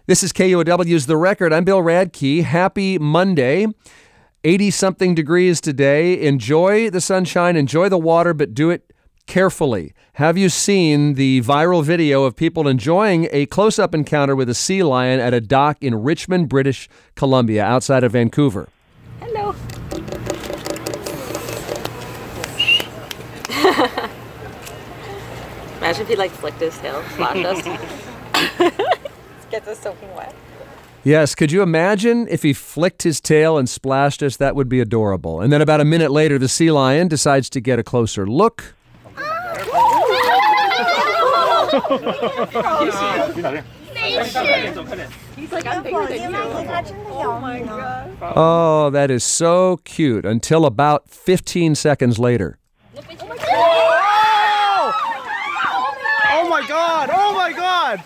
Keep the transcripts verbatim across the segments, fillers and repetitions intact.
This is K U O W's The Record. I'm Bill Radke. Happy Monday. eighty-something degrees today. Enjoy the sunshine, enjoy the water, but do it carefully. Have you seen the viral video of people enjoying a close-up encounter with a sea lion at a dock in Richmond, British Columbia, outside of Vancouver? Hello. Imagine if he like flicked his tail, splashed us. Gets us soaking wet. Yes, could you imagine if he flicked his tail and splashed us? That would be adorable. And then about a minute later, the sea lion decides to get a closer look. He's like, I'm bigger than you. Oh my God. Oh, that is so cute. Until about fifteen seconds later. Oh my God! Oh my God!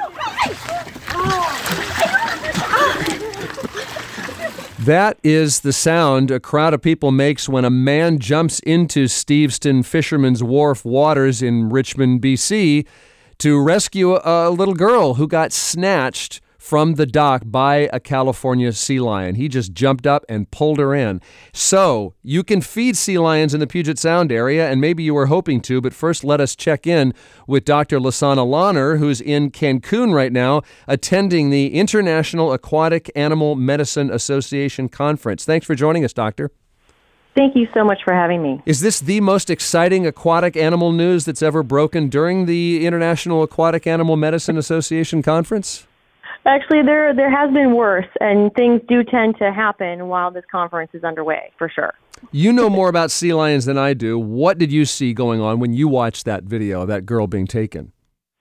That is the sound a crowd of people makes when a man jumps into Steveston Fisherman's Wharf waters in Richmond, B C to rescue a little girl who got snatched from the dock by a California sea lion. He just jumped up and pulled her in. So you can feed sea lions in the Puget Sound area, and maybe you were hoping to, but first let us check in with Doctor Lasana Lahner, who's in Cancun right now, attending the International Aquatic Animal Medicine Association Conference. Thanks for joining us, Doctor. Thank you so much for having me. Is this the most exciting aquatic animal news that's ever broken during the International Aquatic Animal Medicine Association Conference? Actually, there there has been worse, and things do tend to happen while this conference is underway, for sure. You know more about sea lions than I do. What did you see going on when you watched that video of that girl being taken?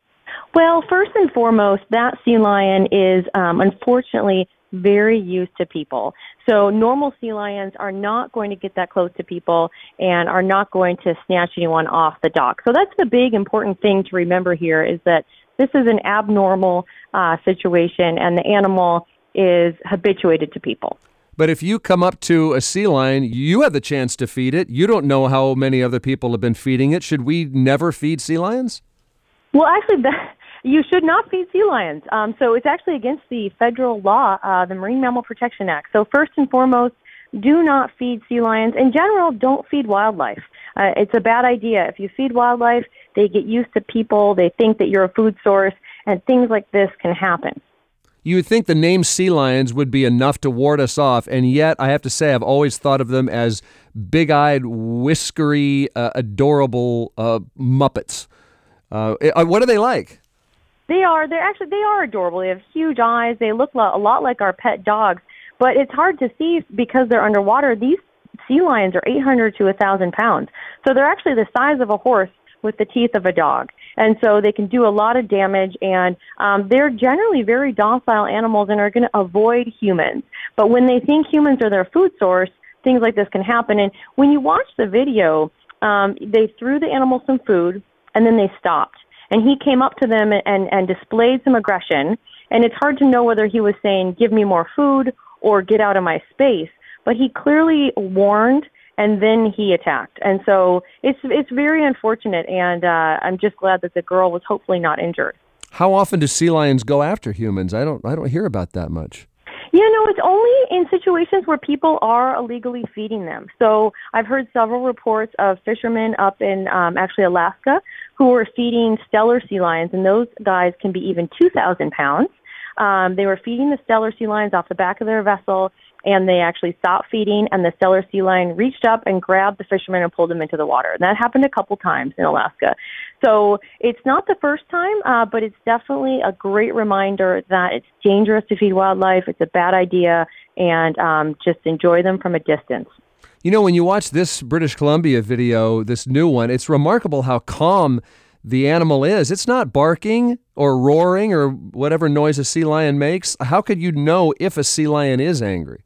Well, first and foremost, that sea lion is um, unfortunately very used to people. So normal sea lions are not going to get that close to people and are not going to snatch anyone off the dock. So that's the big important thing to remember here, is that this is an abnormal uh, situation, and the animal is habituated to people. But if you come up to a sea lion, you have the chance to feed it. You don't know how many other people have been feeding it. Should we never feed sea lions? Well, actually, that, you should not feed sea lions. Um, so it's actually against the federal law, uh, the Marine Mammal Protection Act. So first and foremost, do not feed sea lions. In general, don't feed wildlife. Uh, it's a bad idea. If you feed wildlife, they get used to people. They think that you're a food source, and things like this can happen. You would think the name sea lions would be enough to ward us off, and yet I have to say I've always thought of them as big-eyed, whiskery, uh, adorable uh, Muppets. Uh, what are they like? They are. They're actually they are adorable. They have huge eyes. They look lo- a lot like our pet dogs, but it's hard to see because they're underwater. These sea lions are eight hundred to one thousand pounds, so they're actually the size of a horse with the teeth of a dog. And so they can do a lot of damage, and um, they're generally very docile animals and are going to avoid humans. But when they think humans are their food source, things like this can happen. And when you watch the video, um, they threw the animal some food, and then they stopped. And he came up to them and, and displayed some aggression. And it's hard to know whether he was saying, give me more food or get out of my space. But he clearly warned, and then he attacked. And so it's it's very unfortunate, and uh, I'm just glad that the girl was hopefully not injured. How often do sea lions go after humans? I don't I don't hear about that much. Yeah, no, it's only in situations where people are illegally feeding them. So I've heard several reports of fishermen up in um, actually Alaska who were feeding Steller sea lions, and those guys can be even two thousand pounds. Um, they were feeding the Steller sea lions off the back of their vessel, and they actually stopped feeding, and the Steller sea lion reached up and grabbed the fisherman and pulled him into the water. And that happened a couple times in Alaska. So it's not the first time, uh, but it's definitely a great reminder that it's dangerous to feed wildlife. It's a bad idea, and um, just enjoy them from a distance. You know, when you watch this British Columbia video, this new one, it's remarkable how calm the animal is. It's not barking or roaring or whatever noise a sea lion makes. How could you know if a sea lion is angry?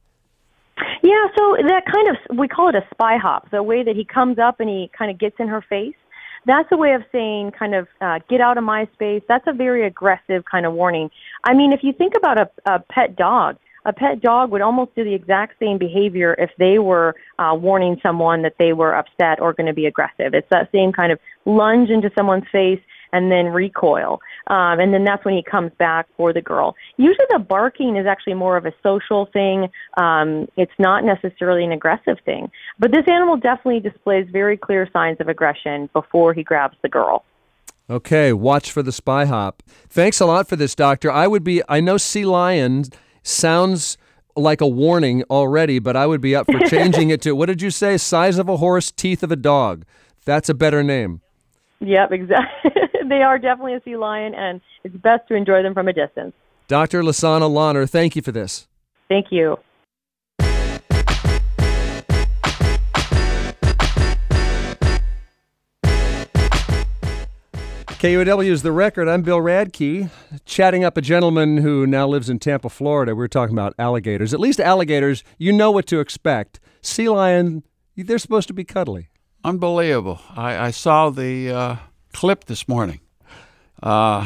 Yeah, so that kind of, we call it a spy hop, the way that he comes up and he kind of gets in her face. That's a way of saying kind of uh, get out of my space. That's a very aggressive kind of warning. I mean, if you think about a, a pet dog, a pet dog would almost do the exact same behavior if they were uh, warning someone that they were upset or going to be aggressive. It's that same kind of lunge into someone's face. and then recoil. Um, and then that's when he comes back for the girl. Usually the barking is actually more of a social thing. Um, it's not necessarily an aggressive thing. But this animal definitely displays very clear signs of aggression before he grabs the girl. Okay, watch for the spy hop. Thanks a lot for this, Doctor. I would be, I know sea lion sounds like a warning already, but I would be up for changing it to, what did you say? Size of a horse, teeth of a dog. That's a better name. Yep, exactly. They are definitely a sea lion, and it's best to enjoy them from a distance. Doctor Lasana Lahner, thank you for this. Thank you. K U O W is The Record. I'm Bill Radke, chatting up a gentleman who now lives in Tampa, Florida. We're talking about alligators. At least alligators, you know what to expect. Sea lion, they're supposed to be cuddly. Unbelievable. I, I saw the uh, clip this morning. Uh,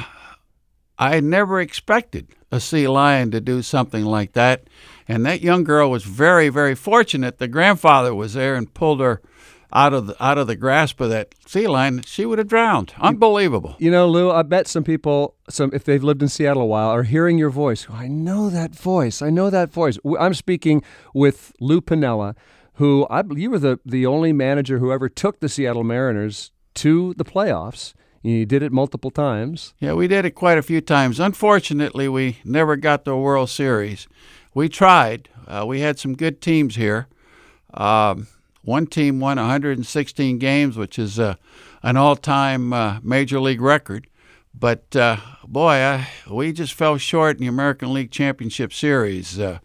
I never expected a sea lion to do something like that. And that young girl was very, very fortunate. The grandfather was there and pulled her out of the, out of the grasp of that sea lion. She would have drowned. Unbelievable. You know, Lou, I bet some people, some if they've lived in Seattle a while, are hearing your voice. I know that voice. I know that voice. I'm speaking with Lou Piniella, who I you were the, the only manager who ever took the Seattle Mariners to the playoffs. You did it multiple times. Yeah, we did it quite a few times. Unfortunately, we never got to a World Series. We tried. Uh, we had some good teams here. Um, one team won one hundred sixteen games, which is uh, an all-time uh, Major League record. But, uh, boy, I, we just fell short in the American League Championship Series. Uh,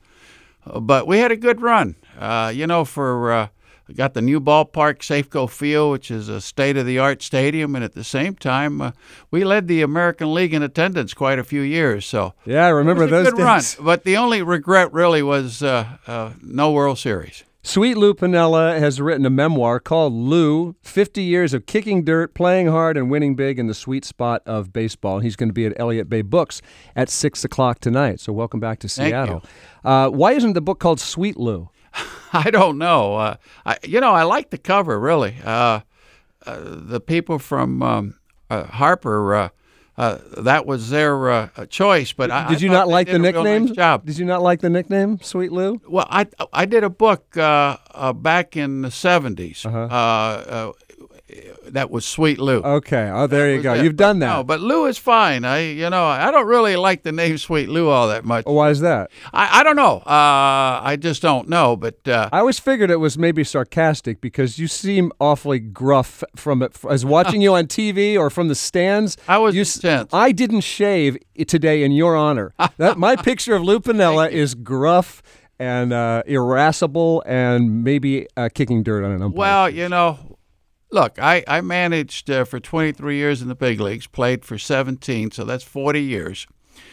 but we had a good run. Uh, you know, for uh, got the new ballpark, Safeco Field, which is a state-of-the-art stadium, and at the same time, uh, we led the American League in attendance quite a few years. So yeah, I remember it was a those good run. days. But the only regret really was uh, uh, no World Series. Sweet Lou Piniella has written a memoir called Lou, fifty years of kicking dirt, playing hard, and winning big in the sweet spot of baseball. He's going to be at Elliott Bay Books at six o'clock tonight. So welcome back to Seattle. Uh, why isn't the book called Sweet Lou? I don't know. Uh, I, you know, I like the cover, really. Uh, uh, the people from um, uh, Harper, uh, uh, that was their uh, choice. But I, did you I not like did the a real nickname? nice job. Did you not like the nickname, Sweet Lou? Well, I I did a book uh, uh, back in the seventies. Uh-huh. Uh, uh, that was Sweet Lou. Okay. Oh, there That you was go. it. You've done that. No, but Lou is fine. I, you know, I don't really like the name Sweet Lou all that much. Why is that? I, I don't know. Uh, I just don't know. But uh, I always figured it was maybe sarcastic because you seem awfully gruff from it. As watching you on T V or from the stands, I was you, intense. I didn't shave today in your honor. That my picture of Lou Piniella is gruff and uh, irascible and maybe uh, kicking dirt on an umpire. Well, you know. Look, I, I managed uh, for twenty-three years in the big leagues, played for seventeen, so that's forty years.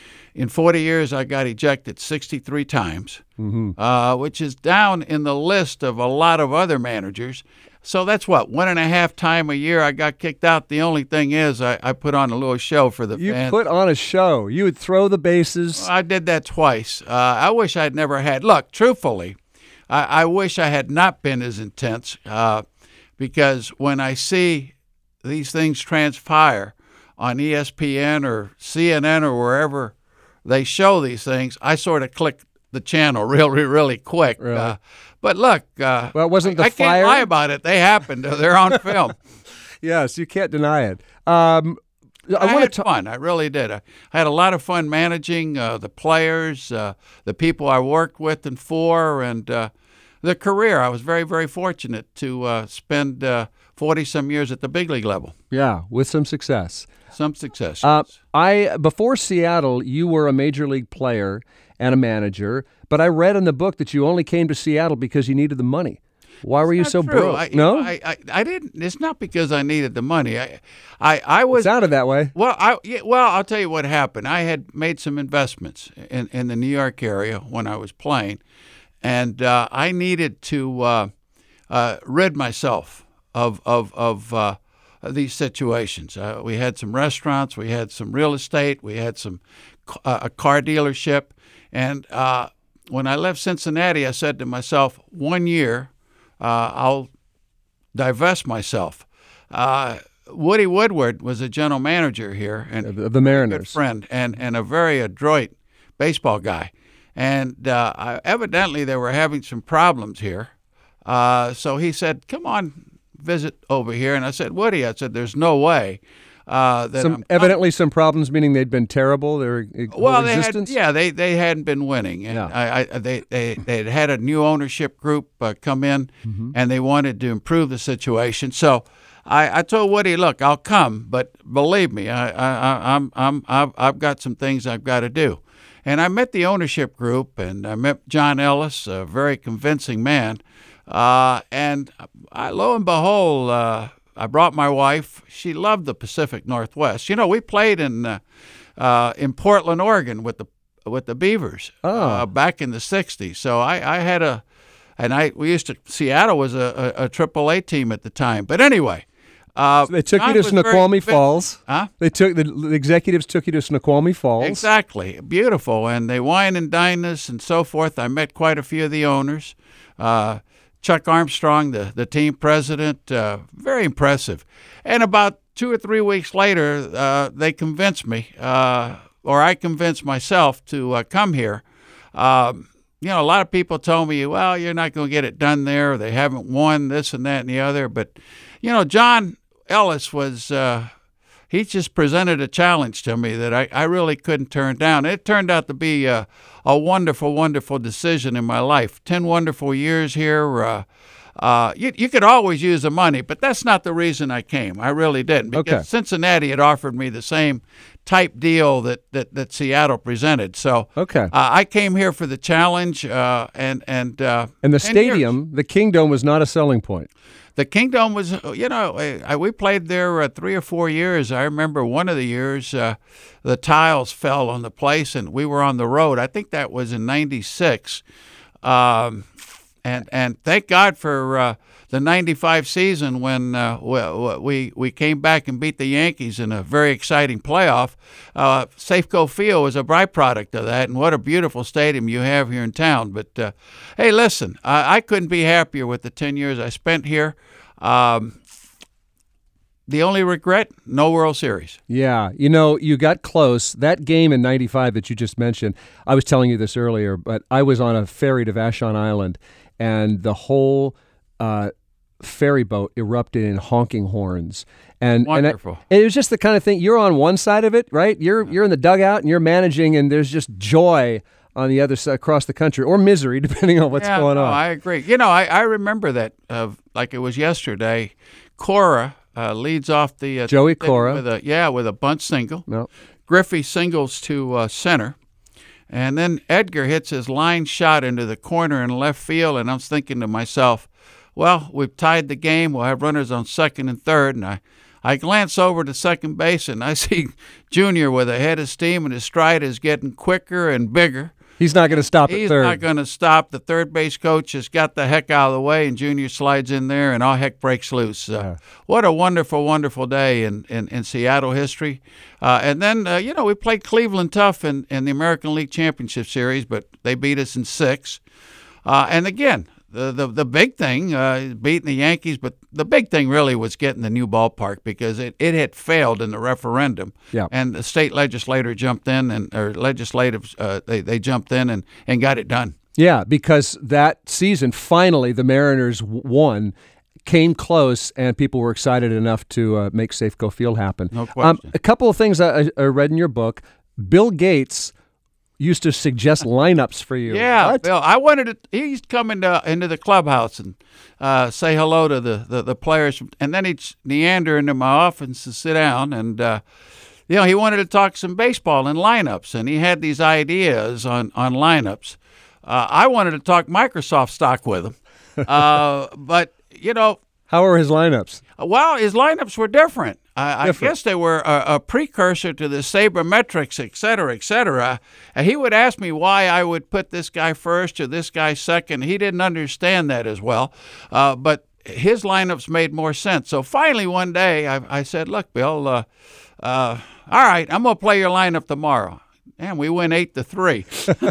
In forty years, I got ejected sixty-three times, mm-hmm. uh, which is down in the list of a lot of other managers. So that's what, one and a half time a year I got kicked out. The only thing is I, I put on a little show for the you fans. You put on a show. You would throw the bases. I did that twice. Uh, I wish I'd never had. Look, truthfully, I, I wish I had not been as intense. Uh, Because when I see these things transpire on E S P N or C N N or wherever they show these things, I sort of click the channel really, really quick. Really? Uh, but look, uh, well, it wasn't the I, I fire? can't lie about it. They happened. They're on film. Yes, you can't deny it. Um, I, I want had to fun. I really did. I, I had a lot of fun managing uh, the players, uh, the people I worked with and for, and uh, the career. I was very, very fortunate to uh, spend uh, forty-some years at the big league level. Yeah, with some success. Some success. Uh, yes. I before Seattle, you were a major league player and a manager, but I read in the book that you only came to Seattle because you needed the money. Why were you Not so true. broke? I, no, I, I, I didn't. It's not because I needed the money. I, I, I was. It sounded that way. Well, I yeah, well, I'll tell you what happened. I had made some investments in, in the New York area when I was playing, and uh, I needed to uh, uh, rid myself of of of uh, these situations. Uh, we had some restaurants, we had some real estate, we had some uh, a car dealership, and uh, when I left Cincinnati, I said to myself, one year, uh, I'll divest myself. Uh, Woody Woodward was a general manager here, and Of the- of the a Mariners. good friend, and, and a very adroit baseball guy. And uh, I- evidently they were having some problems here. Uh, so he said, come on, visit over here. And I said, Woody, I said, there's no way uh, that Some I'm evidently some problems, meaning they'd been terrible. Their well, they had, existence. yeah, they, they hadn't been winning, and Yeah. I, I, they they they had had a new ownership group uh, come in, Mm-hmm. and they wanted to improve the situation. So I, I told Woody, look, I'll come, but believe me, I, I, I I'm I'm I've, I've got some things I've got to do. And I met the ownership group, and I met John Ellis, a very convincing man, uh, and I, lo and behold. Uh, I brought my wife. She loved the Pacific Northwest. You know, we played in uh, uh, in Portland, Oregon, with the with the Beavers Oh. uh, back in the sixties. So I, I had a, and I we used to Seattle was a, a, a triple A team at the time. But anyway, uh, They took John you to was very Snoqualmie convinced- Falls. Huh? They took the, the executives took you to Snoqualmie Falls. Exactly. Beautiful. And they wine and dine us and so forth. I met quite a few of the owners. Uh, Chuck Armstrong, the, the team president, uh, very impressive. And about two or three weeks later, uh, they convinced me, uh, or I convinced myself to uh, come here. Um, you know, a lot of people told me, well, you're not going to get it done there. They haven't won this and that and the other. But, you know, John Ellis was... Uh, He just presented a challenge to me that I, I really couldn't turn down. It turned out to be a, a wonderful, wonderful decision in my life. Ten wonderful years here. Uh, uh, you, you could always use the money, but that's not the reason I came. I really didn't. Because Okay. Cincinnati had offered me the same type deal that, that, that Seattle presented. So Okay. uh, I came here for the challenge. Uh, and, and, uh, And the ten years. stadium, the Kingdome, was not a selling point. The Kingdome was, you know, I, we played there uh, three or four years. I remember one of the years uh, the tiles fell on the place and we were on the road. I think that was in ninety-six. Um, and and thank God for uh, the ninety-five season when uh, we, we came back and beat the Yankees in a very exciting playoff. Uh, Safeco Field was a byproduct of that, and what a beautiful stadium you have here in town. But, uh, hey, listen, I, I couldn't be happier with the ten years I spent here. Um, the only regret, no World Series. Yeah, you know, you got close. That game in ninety-five that you just mentioned, I was telling you this earlier, but I was on a ferry to Vashon Island, and the whole uh, ferry boat erupted in honking horns. And, Wonderful. And I, it was just the kind of thing, you're on one side of it, right? You're you're in the dugout and you're managing, and there's just joy on the other side across the country, or misery, depending on what's yeah, going no, on. I agree. You know, I, I remember that uh, like it was yesterday. Cora uh, leads off the uh, Joey thing Cora. with a yeah with a bunt single. No. Griffey singles to uh, center, and then Edgar hits his line shot into the corner in left field. And I'm thinking to myself, well, we've tied the game. We'll have runners on second and third, and I. I glance over to second base, and I see Junior with a head of steam, and his stride is getting quicker and bigger. He's not going to stop at He's third. not going to stop. The third base coach has got the heck out of the way, and Junior slides in there, and all heck breaks loose. Uh, Yeah. What a wonderful, wonderful day in, in, in Seattle history. Uh, and then, uh, you know, we played Cleveland tough in, in the American League Championship Series, but they beat us in six. Uh, and again, the, the, the big thing, uh, beating the Yankees, but the big thing really was getting the new ballpark because it, it had failed in the referendum. Yeah. And the state legislator jumped in, and or legislative, uh, they, they jumped in and, and got it done. Yeah, because that season, finally, the Mariners w- won, came close, and people were excited enough to uh, make Safeco Field happen. No question. a couple of things I, I read in your book. Bill Gates used to suggest lineups for you. Yeah, What? Bill. I wanted to. He used to come into into the clubhouse and uh, say hello to the, the, the players, and then he'd meander into my office to sit down. And uh, you know, he wanted to talk some baseball and lineups, and he had these ideas on on lineups. Uh, I wanted to talk Microsoft stock with him, uh, but you know. How are his lineups? Well, his lineups were different. I, I Different. guess they were a, a precursor to the sabermetrics, et cetera, et cetera. And he would ask me why I would put this guy first or this guy second. He didn't understand that as well. Uh, but his lineups made more sense. So finally one day I, I said, look, Bill, uh, uh, all right, I'm going to play your lineup tomorrow. and we win eight to three.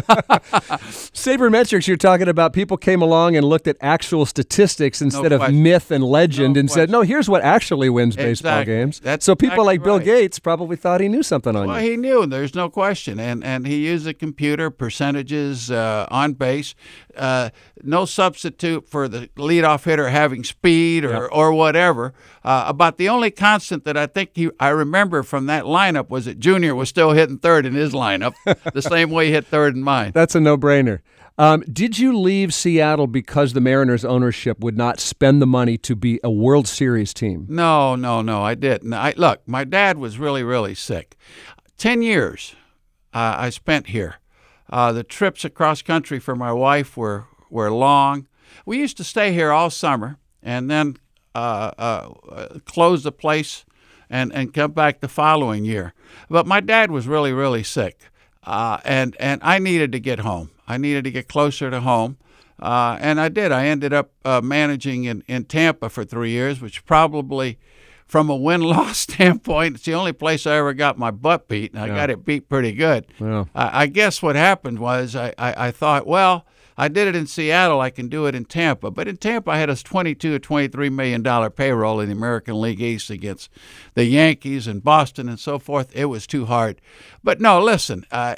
Sabermetrics, you're talking about people came along and looked at actual statistics instead of question. myth and legend No and said, question. no, here's what actually wins baseball Exactly. games. That's so people like exactly Bill right. Gates probably thought he knew something on Well, you. he knew, there's no question. And and he used a computer, percentages uh, on base, uh, no substitute for the leadoff hitter having speed or, Yep. or whatever. Uh, about the only constant that I think he, I remember from that lineup was that Junior was still hitting third in his lineup, the same way he hit third in mine. That's a no-brainer. Um, did you leave Seattle because the Mariners ownership would not spend the money to be a World Series team? No, no, no, I didn't. I, look, my dad was really, really sick. Ten years uh, I spent here. Uh, the trips across country for my wife were, were long. We used to stay here all summer and then uh, uh, close the place and, and come back the following year. But my dad was really, really sick, uh, and, and I needed to get home. I needed to get closer to home, uh, and I did. I ended up uh, managing in, in Tampa for three years, which probably, from a win-loss standpoint, it's the only place I ever got my butt beat, and I Yeah. got it beat pretty good. Yeah. I, I guess what happened was I, I, I thought, well, I did it in Seattle, I can do it in Tampa. But in Tampa, I had a twenty-two or twenty-three million dollars payroll in the American League East against the Yankees and Boston and so forth. It was too hard. But no, listen, uh,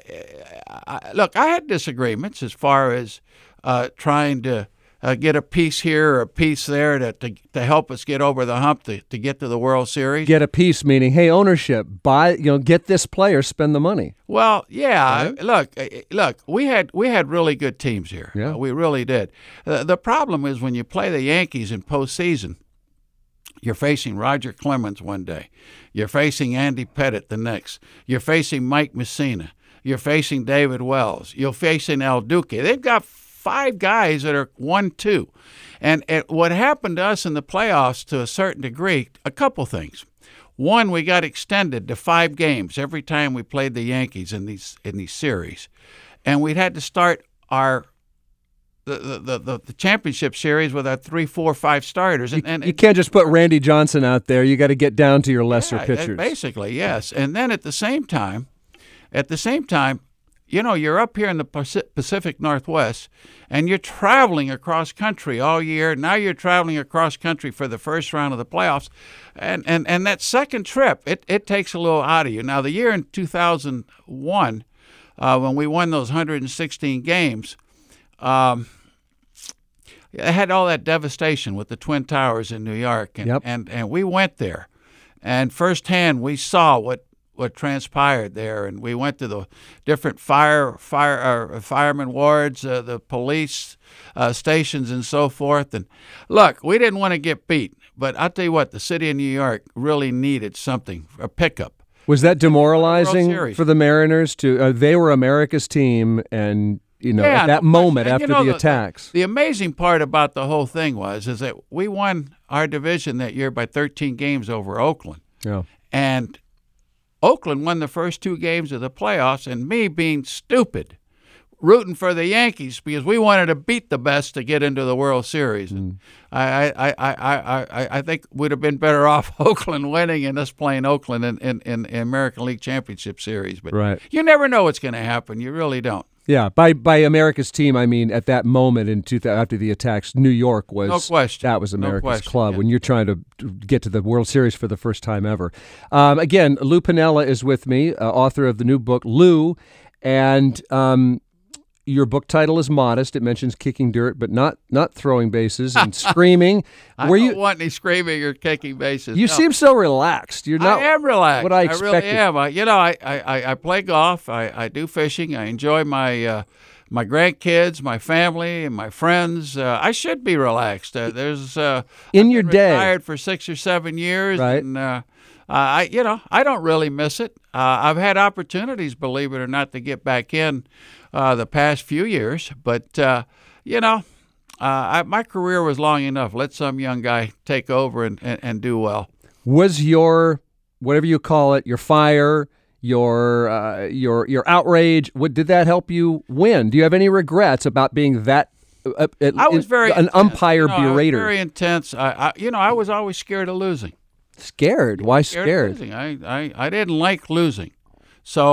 I, look, I had disagreements as far as uh, trying to uh, get a piece here or a piece there to, to, to help us get over the hump to, to get to the World Series. Get a piece, meaning, hey, ownership, buy, you know, get this player, spend the money. Well, yeah. Right? Look, uh, look. We had we had really good teams here. Yeah. Uh, we really did. Uh, the problem is when you play the Yankees in postseason, you're facing Roger Clemens one day, you're facing Andy Pettitte the next, you're facing Mike Messina, you're facing David Wells, you're facing El Duque. They've got five guys that are one two, and, and what happened to us in the playoffs to a certain degree, a couple things. One, we got extended to five games every time we played the Yankees in these in these series, and we'd had to start our the the, the, the championship series with our three, four, five starters. And, and You can't just put Randy Johnson out there. You got to get down to your lesser yeah, pitchers. basically, yes. And then at the same time, at the same time, you know, you're up here in the Pacific Northwest, and you're traveling across country all year. Now you're traveling across country for the first round of the playoffs, and and, and that second trip, it, it takes a little out of you. Now, the year in two thousand one, uh, when we won those one hundred sixteen games, um, it had all that devastation with the Twin Towers in New York, and Yep. and, and we went there, and firsthand we saw what. what transpired there, and we went to the different fire fire uh, fireman wards, uh, the police uh, stations, and so forth. And look, we didn't want to get beat, but I'll tell you what, the city of New York really needed something, a pickup. Was that demoralizing World Series. for the Mariners? To uh, they were America's team, and you know Yeah, at that no moment question. And, after you know, the the- attacks. The amazing part about the whole thing was is that we won our division that year by thirteen games over Oakland, Yeah. and Oakland won the first two games of the playoffs, and me being stupid, rooting for the Yankees because we wanted to beat the best to get into the World Series. And I, I, I, I, I, I think we'd have been better off Oakland winning and us playing Oakland in, in, in the American League Championship Series. But Right. you never know what's going to happen. You really don't. Yeah, by by America's team, I mean at that moment in two thousand, after the attacks, New York was No question. that was No America's question, club yeah. when you're trying to get to the World Series for the first time ever. Um, again, Lou Piniella is with me, uh, author of the new book, Lou, and um, your book title is modest. It mentions kicking dirt, but not not throwing bases and screaming. I Were don't you? want any screaming or kicking bases. You no. seem so relaxed. You're not. I am relaxed. what I I expected. really am. I, you know, I, I, I play golf. I, I do fishing. I enjoy my uh, my grandkids, my family, and my friends. Uh, I should be relaxed. Uh, there's uh, In I've your been day. retired for six or seven years, Right. and uh, I, you know, I don't really miss it. Uh, I've had opportunities, believe it or not, to get back in uh, the past few years, but uh, you know. Uh, I, my career was long enough. Let some young guy take over and, and, and do well. Was your whatever you call it, your fire, your uh, your your outrage? What did that help you win? Do you have any regrets about being that? Uh, uh, I was very an intense. umpire You know, I was berater. very intense. I, I, you know, I was always scared of losing. Scared? Why Scared scared? of losing. I, I, I didn't like losing. So,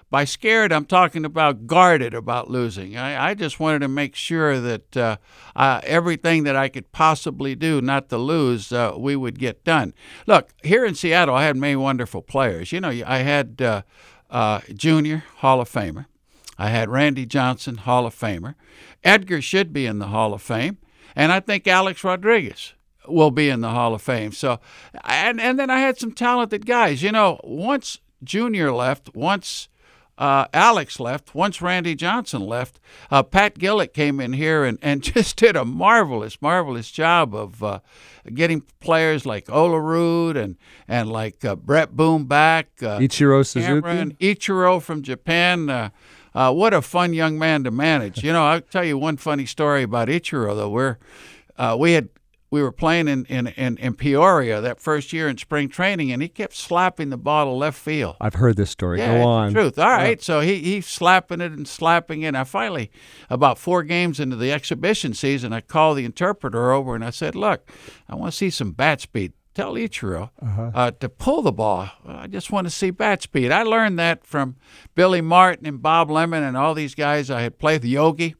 by scared, I'm talking about guarded about losing. I, I just wanted to make sure that uh, uh, everything that I could possibly do not to lose, uh, we would get done. Look, here in Seattle, I had many wonderful players. You know, I had uh, uh, Junior, Hall of Famer. I had Randy Johnson, Hall of Famer. Edgar should be in the Hall of Fame. And I think Alex Rodriguez will be in the Hall of Fame. So, and, and then I had some talented guys. You know, once Junior left, once uh, Alex left, once Randy Johnson left, uh, Pat Gillett came in here and, and just did a marvelous, marvelous job of uh, getting players like Olerud and, and like uh, Brett Boone back. Uh, Ichiro Suzuki. Cameron, Ichiro from Japan. Uh, uh, what a fun young man to manage. You know, I'll tell you one funny story about Ichiro, though. We're, uh, we had We were playing in, in, in, in Peoria that first year in spring training, and he kept slapping the ball to left field. I've heard this story. Yeah, Go on. It's the truth. All right, Yeah. so he he's slapping it and slapping it. I finally, about four games into the exhibition season, I called the interpreter over and I said, look, I want to see some bat speed. Tell Ichiro uh-huh. uh, to pull the ball. I just want to see bat speed. I learned that from Billy Martin and Bob Lemon and all these guys I had played with, Yogi.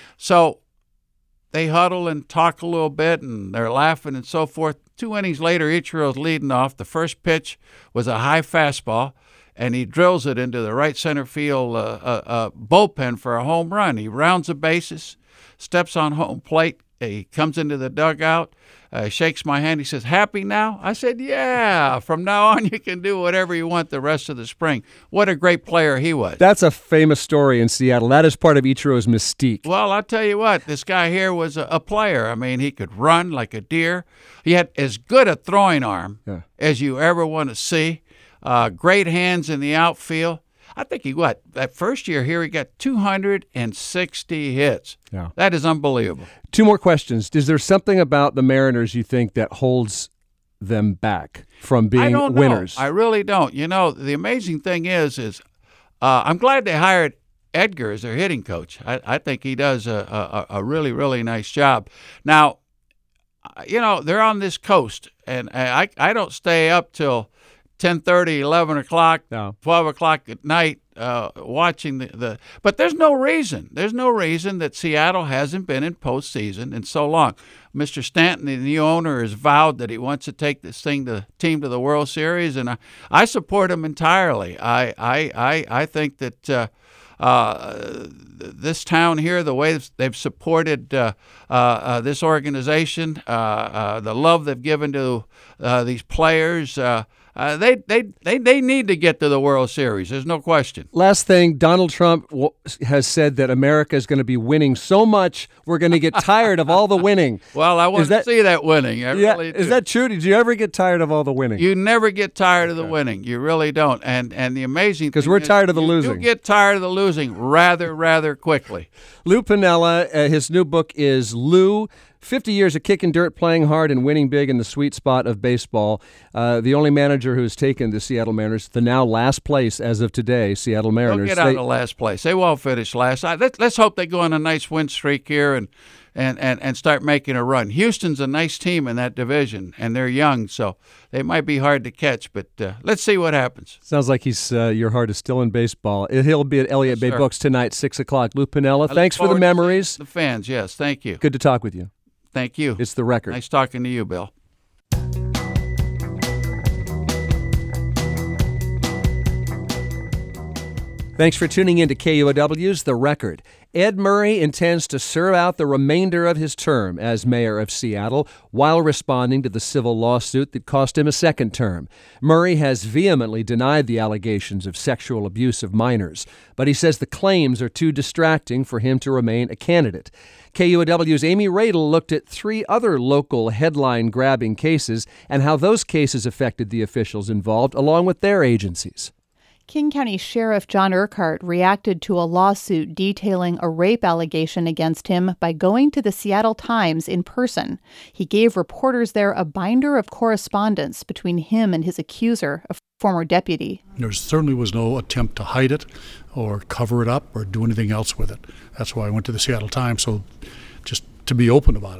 So they huddle and talk a little bit, and they're laughing and so forth. Two innings later, Ichiro's leading off. The first pitch was a high fastball, and he drills it into the right center field uh, uh, uh, bullpen for a home run. He rounds the bases, steps on home plate. He comes into the dugout, uh, shakes my hand. He says, happy now? I said, yeah. From now on, you can do whatever you want the rest of the spring. What a great player he was. That's a famous story in Seattle. That is part of Ichiro's mystique. Well, I'll tell you what, this guy here was a, a player. I mean, he could run like a deer. He had as good a throwing arm Yeah. as you ever want to see. Uh, great hands in the outfield. I think he, what, that first year here, he got two hundred sixty hits. Yeah. That is unbelievable. Two more questions. Is there something about the Mariners you think that holds them back from being I don't winners? know. I really don't. You know, the amazing thing is, is uh, I'm glad they hired Edgar as their hitting coach. I, I think he does a, a, a really, really nice job. Now, you know, they're on this coast, and I, I don't stay up till ten thirty, eleven o'clock, No. twelve o'clock at night uh, watching the, the – but there's no reason. There's no reason that Seattle hasn't been in postseason in so long. Mister Stanton, the new owner, has vowed that he wants to take this thing, the team to the World Series, and I, I support him entirely. I, I, I, I think that uh, uh, this town here, the way they've supported uh, uh, uh, this organization, uh, uh, the love they've given to uh, these players uh, – Uh, they, they they they need to get to the World Series. There's no question. Last thing, Donald Trump w- has said that America is going to be winning so much we're going to get tired of all the winning. Well, I want Is that- to see that winning. I Yeah, really do. is that true? Did you ever get tired of all the winning? You never get tired of the winning. You really don't. And and the amazing thing 'Cause we're is tired of the you losing. do get tired of the losing rather, rather quickly. Lou Piniella, uh, his new book is Lou, fifty years of kicking dirt, playing hard, and winning big in the sweet spot of baseball. Uh, the only manager who has taken the Seattle Mariners, the now last place as of today, Seattle They'll Mariners. get out They- of last place. They won't finish last. I, let, let's hope they go on a nice win streak here and, and, and, and start making a run. Houston's a nice team in that division, and they're young, so they might be hard to catch. But uh, let's see what happens. Sounds like he's uh, your heart is still in baseball. He'll be at Elliott Yes, Bay sir. Books tonight, six o'clock. Lou Piniella, I look thanks for the forward to seeing memories. The fans, yes. Thank you. Good to talk with you. Thank you. It's The Record. Nice talking to you, Bill. Thanks for tuning in to K U O W's The Record. Ed Murray intends to serve out the remainder of his term as mayor of Seattle while responding to the civil lawsuit that cost him a second term. Murray has vehemently denied the allegations of sexual abuse of minors, but he says the claims are too distracting for him to remain a candidate. K U O W's Amy Radel looked at three other local headline-grabbing cases and how those cases affected the officials involved, along with their agencies. King County Sheriff John Urquhart reacted to a lawsuit detailing a rape allegation against him by going to the Seattle Times in person. He gave reporters there a binder of correspondence between him and his accuser, a former deputy. There certainly was no attempt to hide it or cover it up or do anything else with it. That's why I went to the Seattle Times, so just to be open about it.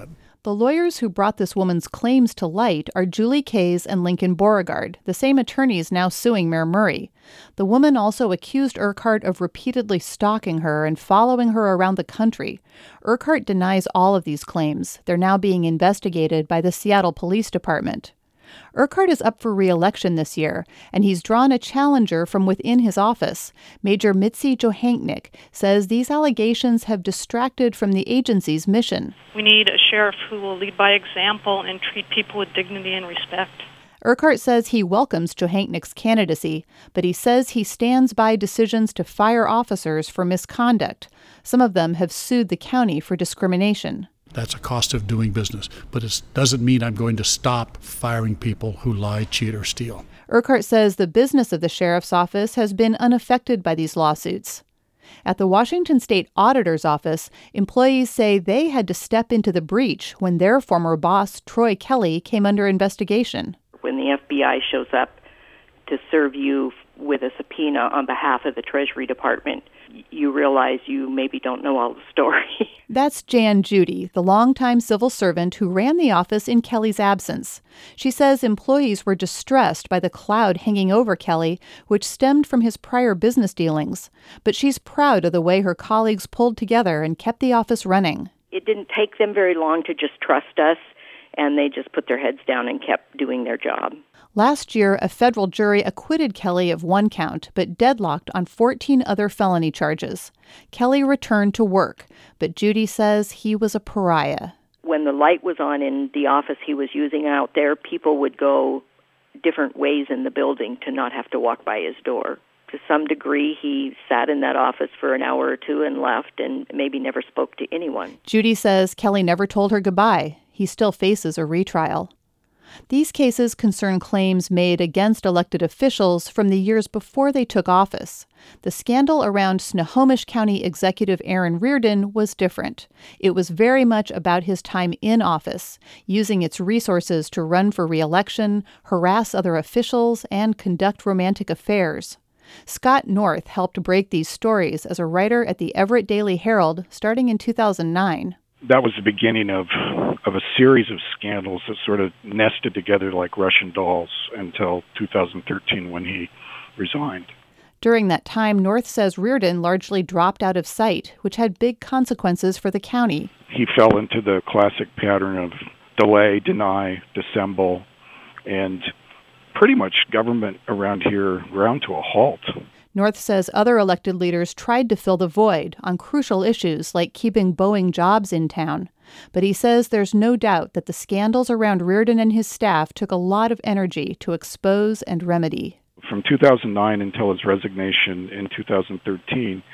The lawyers who brought this woman's claims to light are Julie Kays and Lincoln Beauregard, the same attorneys now suing Mayor Murray. The woman also accused Urquhart of repeatedly stalking her and following her around the country. Urquhart denies all of these claims. They're now being investigated by the Seattle Police Department. Urquhart is up for re-election this year, and he's drawn a challenger from within his office. Major Mitzi Johanknik says these allegations have distracted from the agency's mission. We need a sheriff who will lead by example and treat people with dignity and respect. Urquhart says he welcomes Johanknik's candidacy, but he says he stands by decisions to fire officers for misconduct. Some of them have sued the county for discrimination. That's a cost of doing business, but it doesn't mean I'm going to stop firing people who lie, cheat, or steal. Urquhart says the business of the sheriff's office has been unaffected by these lawsuits. At the Washington State Auditor's Office, employees say they had to step into the breach when their former boss, Troy Kelly, came under investigation. When the F B I shows up to serve you with a subpoena on behalf of the Treasury Department, you realize you maybe don't know all the story. That's Jan Judy, the longtime civil servant who ran the office in Kelly's absence. She says employees were distressed by the cloud hanging over Kelly, which stemmed from his prior business dealings. But she's proud of the way her colleagues pulled together and kept the office running. It didn't take them very long to just trust us, and they just put their heads down and kept doing their job. Last year, a federal jury acquitted Kelly of one count, but deadlocked on fourteen other felony charges. Kelly returned to work, but Judy says he was a pariah. When the light was on in the office he was using out there, people would go different ways in the building to not have to walk by his door. To some degree, he sat in that office for an hour or two and left and maybe never spoke to anyone. Judy says Kelly never told her goodbye. He still faces a retrial. These cases concern claims made against elected officials from the years before they took office. The scandal around Snohomish County Executive Aaron Reardon was different. It was very much about his time in office, using its resources to run for re-election, harass other officials, and conduct romantic affairs. Scott North helped break these stories as a writer at the Everett Daily Herald starting in two thousand nine. That was the beginning of of a series of scandals that sort of nested together like Russian dolls until two thousand thirteen when he resigned. During that time, North says Reardon largely dropped out of sight, which had big consequences for the county. He fell into the classic pattern of delay, deny, dissemble, and pretty much government around here ground to a halt. North says other elected leaders tried to fill the void on crucial issues like keeping Boeing jobs in town. But he says there's no doubt that the scandals around Reardon and his staff took a lot of energy to expose and remedy. From two thousand nine until his resignation in two thousand thirteen,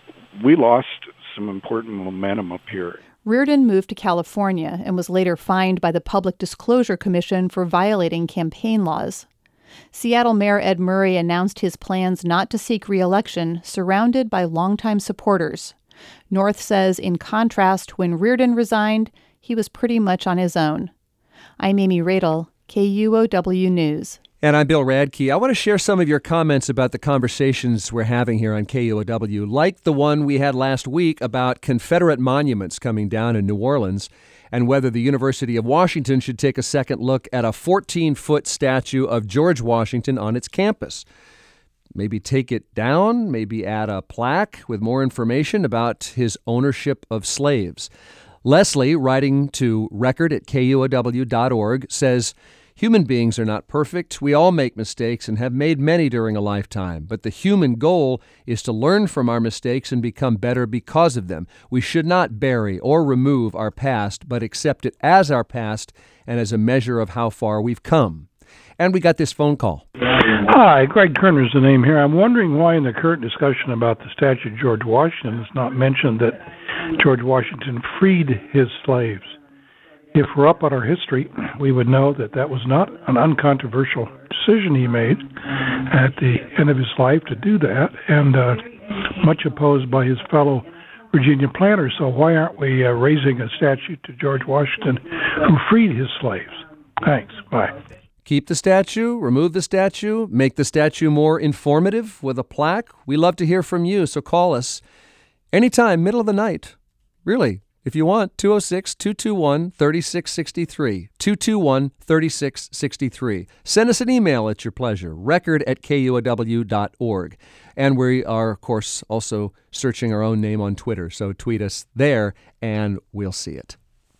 we lost some important momentum up here. Reardon moved to California and was later fined by the Public Disclosure Commission for violating campaign laws. Seattle Mayor Ed Murray announced his plans not to seek re-election, surrounded by longtime supporters. North says, in contrast, when Reardon resigned, he was pretty much on his own. I'm Amy Radel, K U O W News. And I'm Bill Radke. I want to share some of your comments about the conversations we're having here on K U O W, like the one we had last week about Confederate monuments coming down in New Orleans and whether the University of Washington should take a second look at a fourteen-foot statue of George Washington on its campus. Maybe take it down, maybe add a plaque with more information about his ownership of slaves. Leslie, writing to record at K U O W dot org, says, human beings are not perfect. We all make mistakes and have made many during a lifetime. But the human goal is to learn from our mistakes and become better because of them. We should not bury or remove our past, but accept it as our past and as a measure of how far we've come. And we got this phone call. Hi, Greg Kerner's the name here. I'm wondering why in the current discussion about the statue of George Washington it's not mentioned that George Washington freed his slaves. If we're up on our history, we would know that that was not an uncontroversial decision he made at the end of his life to do that, and uh, much opposed by his fellow Virginia planters. So why aren't we uh, raising a statue to George Washington who freed his slaves? Thanks. Bye. Keep the statue, remove the statue, make the statue more informative with a plaque. We love to hear from you, so call us anytime, middle of the night. Really, If you want, two oh six, two two one, three six six three, two two one, three six six three. Send us an email at your pleasure, record at K U O W dot org. And we are, of course, also searching our own name on Twitter, so tweet us there and we'll see it.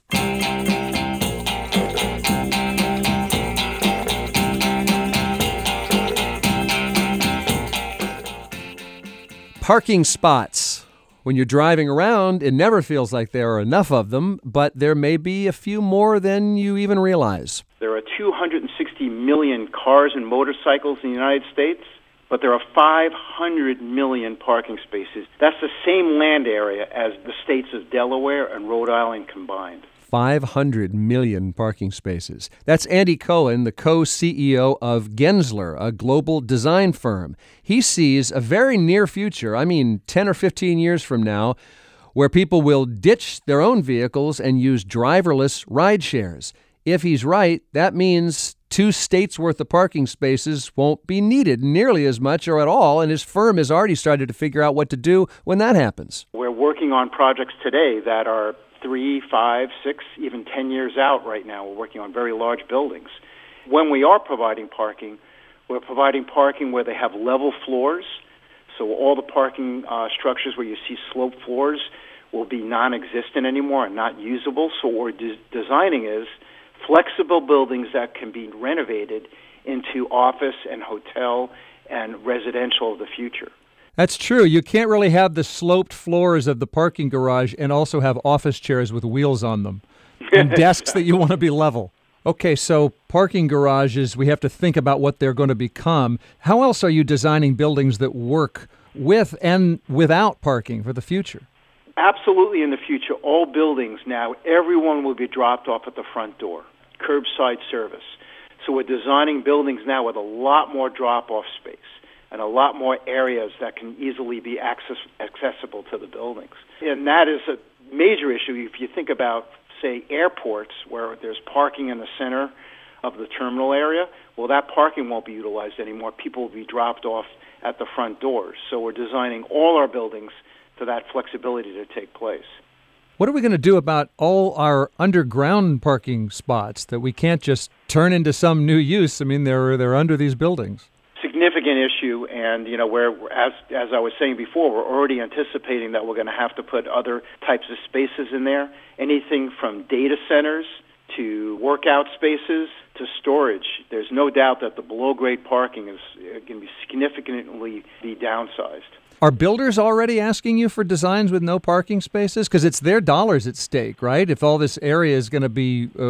Parking spots. When you're driving around, it never feels like there are enough of them, but there may be a few more than you even realize. There are two hundred sixty million cars and motorcycles in the United States, but there are five hundred million parking spaces. That's the same land area as the states of Delaware and Rhode Island combined. five hundred million parking spaces. That's Andy Cohen, the co-C E O of Gensler, a global design firm. He sees a very near future, I mean ten or fifteen years from now, where people will ditch their own vehicles and use driverless ride shares. If he's right, that means two states' worth of parking spaces won't be needed nearly as much or at all, and his firm has already started to figure out what to do when that happens. We're working on projects today that are three, five, six, even ten years out right now. We're working on very large buildings. When we are providing parking, we're providing parking where they have level floors. So all the parking uh, structures where you see sloped floors will be non-existent anymore and not usable. So what we're de- designing is flexible buildings that can be renovated into office and hotel and residential of the future. That's true. You can't really have the sloped floors of the parking garage and also have office chairs with wheels on them and desks that you want to be level. Okay, so parking garages, we have to think about what they're going to become. How else are you designing buildings that work with and without parking for the future? Absolutely in the future, all buildings now, everyone will be dropped off at the front door, curbside service. So we're designing buildings now with a lot more drop-off space and a lot more areas that can easily be access, accessible to the buildings. And that is a major issue if you think about, say, airports where there's parking in the center of the terminal area. Well, that parking won't be utilized anymore. People will be dropped off at the front doors. So we're designing all our buildings for that flexibility to take place. What are we going to do about all our underground parking spots that we can't just turn into some new use? I mean, they're they're under these buildings. Significant issue, and you know, where as as I was saying before, we're already anticipating that we're going to have to put other types of spaces in there. Anything from data centers to workout spaces to storage. There's no doubt that the below-grade parking is going to be significantly be downsized. Are builders already asking you for designs with no parking spaces? Because it's their dollars at stake, right? If all this area is going to be uh,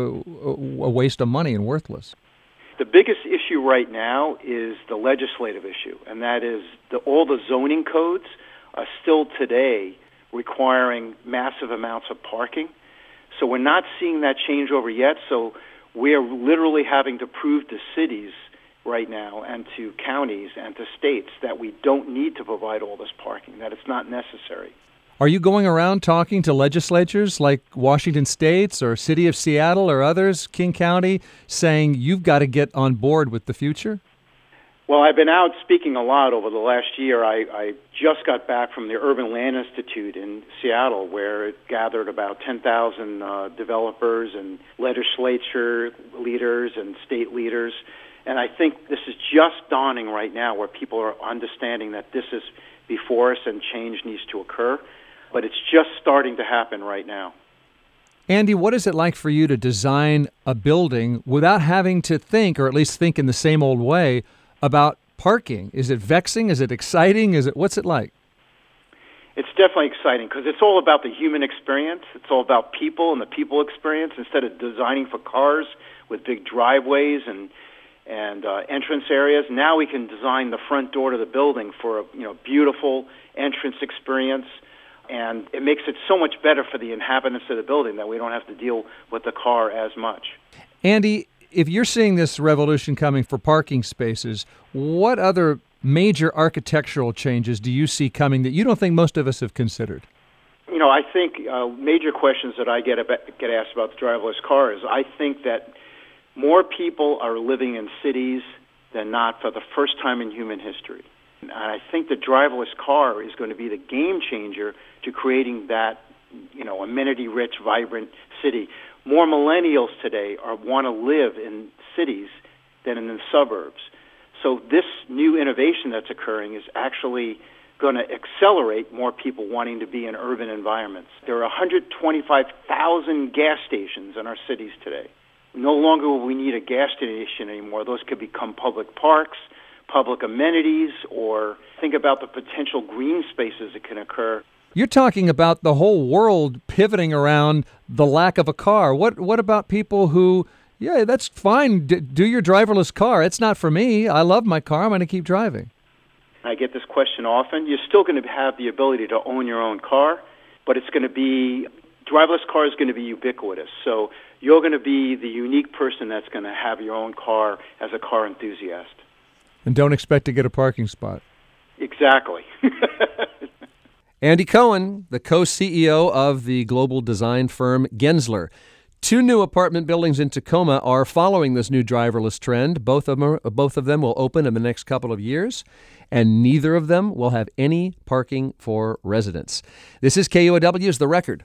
a waste of money and worthless. The biggest issue right now is the legislative issue, and that is the, all the zoning codes are still today requiring massive amounts of parking. So we're not seeing that change over yet. So we are literally having to prove to cities right now and to counties and to states that we don't need to provide all this parking, that it's not necessary. Are you going around talking to legislatures like Washington State's or City of Seattle or others, King County, saying you've got to get on board with the future? Well, I've been out speaking a lot over the last year. I, I just got back from the Urban Land Institute in Seattle, where it gathered about ten thousand uh, developers and legislature leaders and state leaders. And I think this is just dawning right now, where people are understanding that this is before us and change needs to occur. But it's just starting to happen right now. Andy, what is it like for you to design a building without having to think, or at least think in the same old way, about parking? Is it vexing? Is it exciting? Is it what's it like? It's definitely exciting because it's all about the human experience. It's all about people and the people experience. Instead of designing for cars with big driveways and and uh, entrance areas, now we can design the front door to the building for a you know beautiful entrance experience. And it makes it so much better for the inhabitants of the building that we don't have to deal with the car as much. Andy, if you're seeing this revolution coming for parking spaces, what other major architectural changes do you see coming that you don't think most of us have considered? You know, I think uh, major questions that I get about, get asked about the driverless car is I think that more people are living in cities than not for the first time in human history. And I think the driverless car is going to be the game changer to creating that you know, amenity-rich, vibrant city. More millennials today are want to live in cities than in the suburbs. So this new innovation that's occurring is actually going to accelerate more people wanting to be in urban environments. There are one hundred twenty-five thousand gas stations in our cities today. No longer will we need a gas station anymore. Those could become public parks, public amenities, or think about the potential green spaces that can occur. You're talking about the whole world pivoting around the lack of a car. What what about people who, yeah, that's fine, D- do your driverless car. It's not for me. I love my car. I'm going to keep driving. I get this question often. You're still going to have the ability to own your own car, but it's going to be, driverless car is going to be ubiquitous. So you're going to be the unique person that's going to have your own car as a car enthusiast. And don't expect to get a parking spot. Exactly. Andy Cohen, the co-C E O of the global design firm Gensler. Two new apartment buildings in Tacoma are following this new driverless trend. Both of them, are, both of them will open in the next couple of years, and neither of them will have any parking for residents. This is K U O W's The Record.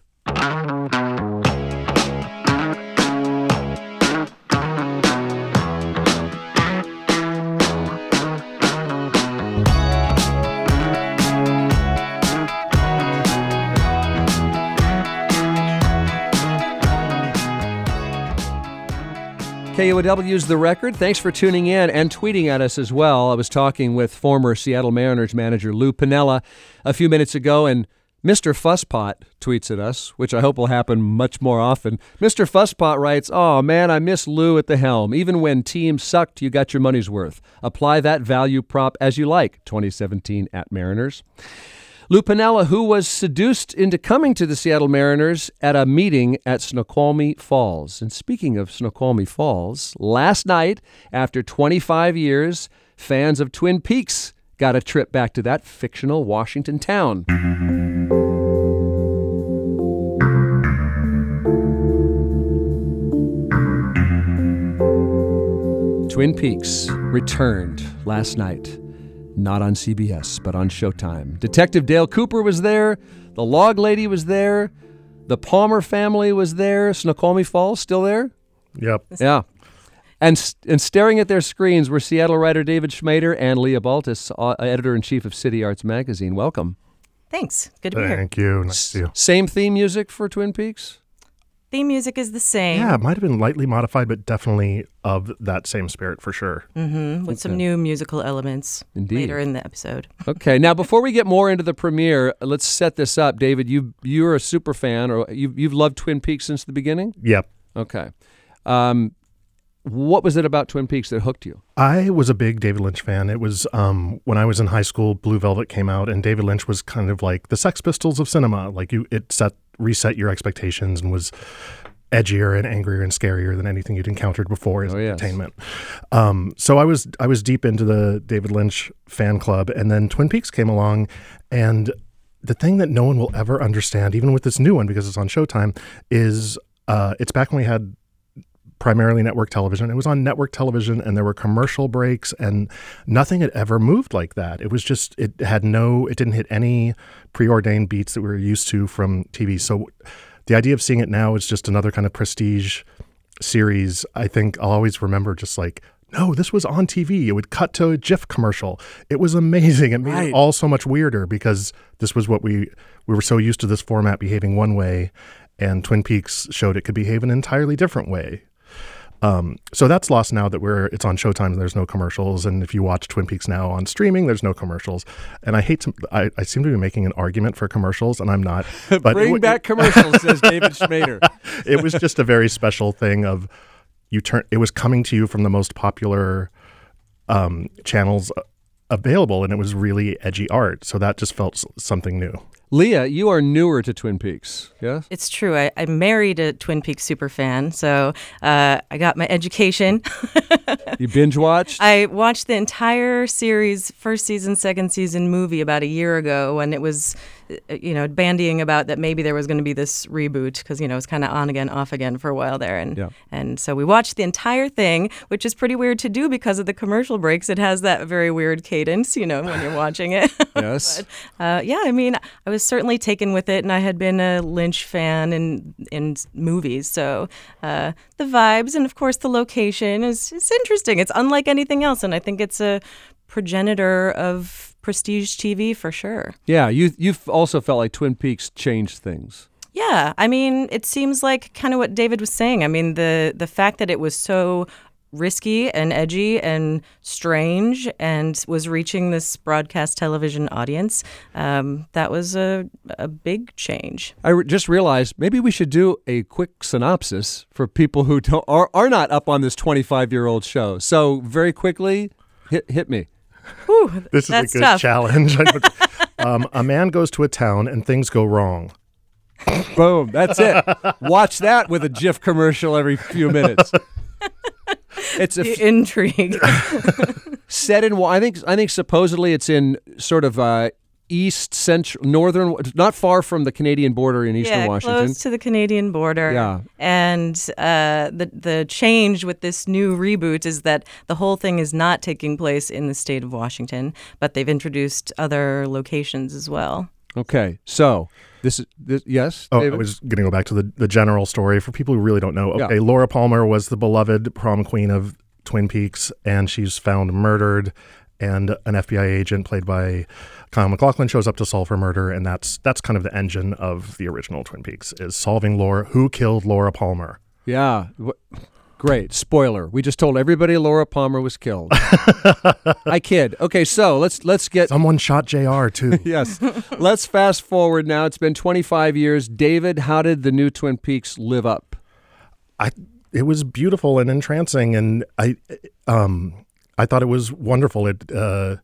K U O W's The Record. Thanks for tuning in and tweeting at us as well. I was talking with former Seattle Mariners manager Lou Piniella a few minutes ago, and Mister Fusspot tweets at us, which I hope will happen much more often. Mister Fusspot writes, "Oh, man, I miss Lou at the helm. Even when teams sucked, you got your money's worth. Apply that value prop as you like." twenty seventeen at Mariners. Lou Piniella, who was seduced into coming to the Seattle Mariners at a meeting at Snoqualmie Falls. And speaking of Snoqualmie Falls, last night, after twenty-five years, fans of Twin Peaks got a trip back to that fictional Washington town. Twin Peaks returned last night. Not on C B S, but on Showtime. Detective Dale Cooper was there. The Log Lady was there. The Palmer family was there. Snoqualmie Falls still there? Yep. Yeah. And and staring at their screens were Seattle writer David Schmader and Leah Baltus, uh, editor-in-chief of City Arts Magazine. Welcome. Thanks. Good to be here. Thank you. Nice to see you. Same theme music for Twin Peaks? Theme music is the same. Yeah, it might have been lightly modified, but definitely of that same spirit for sure. Mm-hmm. With okay. some new musical elements Indeed. later in the episode. Okay, now before we get more into the premiere, let's set this up. David, you you're a super fan, or you've you've loved Twin Peaks since the beginning? Yep. Okay. Um, what was it about Twin Peaks that hooked you? I was a big David Lynch fan. It was um, when I was in high school, Blue Velvet came out, and David Lynch was kind of like the Sex Pistols of cinema. Like you, it set reset your expectations and was edgier and angrier and scarier than anything you'd encountered before as oh, yes. entertainment. Um, so I was I was deep into the David Lynch fan club, and then Twin Peaks came along, and the thing that no one will ever understand, even with this new one because it's on Showtime, is uh, it's back when we had primarily network television. It was on network television, and there were commercial breaks, and nothing had ever moved like that. It was just, it had no, it didn't hit any preordained beats that we were used to from T V. So the idea of seeing it now is just another kind of prestige series. I think I'll always remember just like, no, this was on T V. It would cut to a Jif commercial. It was amazing. It made right. it all so much weirder because this was what we, we were so used to this format behaving one way, and Twin Peaks showed it could behave an entirely different way. Um, so that's lost now that we're it's on Showtime and there's no commercials. And if you watch Twin Peaks now on streaming, there's no commercials. And I hate to, I, I seem to be making an argument for commercials, and I'm not. But Bring it, back commercials, says David Schmader. It was just a very special thing of you turn. It was coming to you from the most popular um, channels available, and it was really edgy art. So that just felt something new. Leah, you are newer to Twin Peaks, yes? It's true. I, I married a Twin Peaks super fan, so uh, I got my education. You binge watched? I watched the entire series, first season, second season movie about a year ago when it was you know, bandying about that maybe there was going to be this reboot because, you know, it was kind of on again, off again for a while there. And yeah. and so we watched the entire thing, which is pretty weird to do because of the commercial breaks. It has that very weird cadence, you know, when you're watching it. Yes. but, uh, yeah, I mean, I was certainly taken with it, and I had been a Lynch fan in in movies, so uh, the vibes and, of course, the location is it's interesting. It's unlike anything else, and I think it's a progenitor of prestige T V for sure. Yeah, you you've also felt like Twin Peaks changed things. Yeah, I mean, it seems like kind of what David was saying. I mean, the the fact that it was so risky and edgy and strange and was reaching this broadcast television audience, um, that was a, a big change. I re- just realized maybe we should do a quick synopsis for people who don't, are, are not up on this twenty-five-year-old show. So very quickly, hit hit me. Whew, this is that's a good tough. challenge. um, a man goes to a town and things go wrong. Boom, that's it. Watch that with a GIF commercial every few minutes. It's a the intrigue. set in. I think. I think supposedly it's in sort of uh, east central, northern, not far from the Canadian border in eastern yeah, Washington. Close to the Canadian border. Yeah. And uh, the the change with this new reboot is that the whole thing is not taking place in the state of Washington, but they've introduced other locations as well. Okay, so this is this, yes. Oh, David? I was going to go back to the, the general story for people who really don't know. Okay, Yeah. Laura Palmer was the beloved prom queen of Twin Peaks, and she's found murdered. And an F B I agent played by Kyle MacLachlan shows up to solve her murder, and that's that's kind of the engine of the original Twin Peaks is solving Laura. Who killed Laura Palmer? Yeah. Great. Spoiler. We just told everybody Laura Palmer was killed. I kid. Okay, so let's let's get someone shot J R too. Yes. Let's fast forward now. It's been twenty-five years. David, how did the new Twin Peaks live up? I it was beautiful and entrancing, and I um I thought it was wonderful. It uh,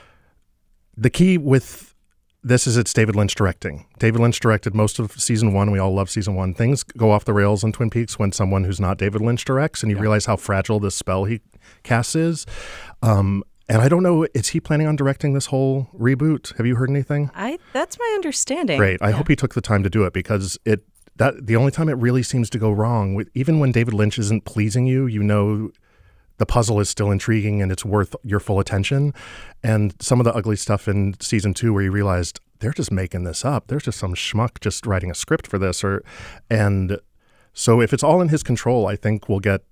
the key with this is it's David Lynch directing. David Lynch directed most of season one. We all love season one. Things go off the rails in Twin Peaks when someone who's not David Lynch directs, and you yeah. realize how fragile this spell he casts is. Um, and I don't know, is he planning on directing this whole reboot? Have you heard anything? I that's my understanding. Great. I yeah. hope he took the time to do it because it that the only time it really seems to go wrong, even when David Lynch isn't pleasing you, you know the puzzle is still intriguing and it's worth your full attention. And some of the ugly stuff in season two where you realized they're just making this up. There's just some schmuck just writing a script for this. or And so if it's all in his control, I think we'll get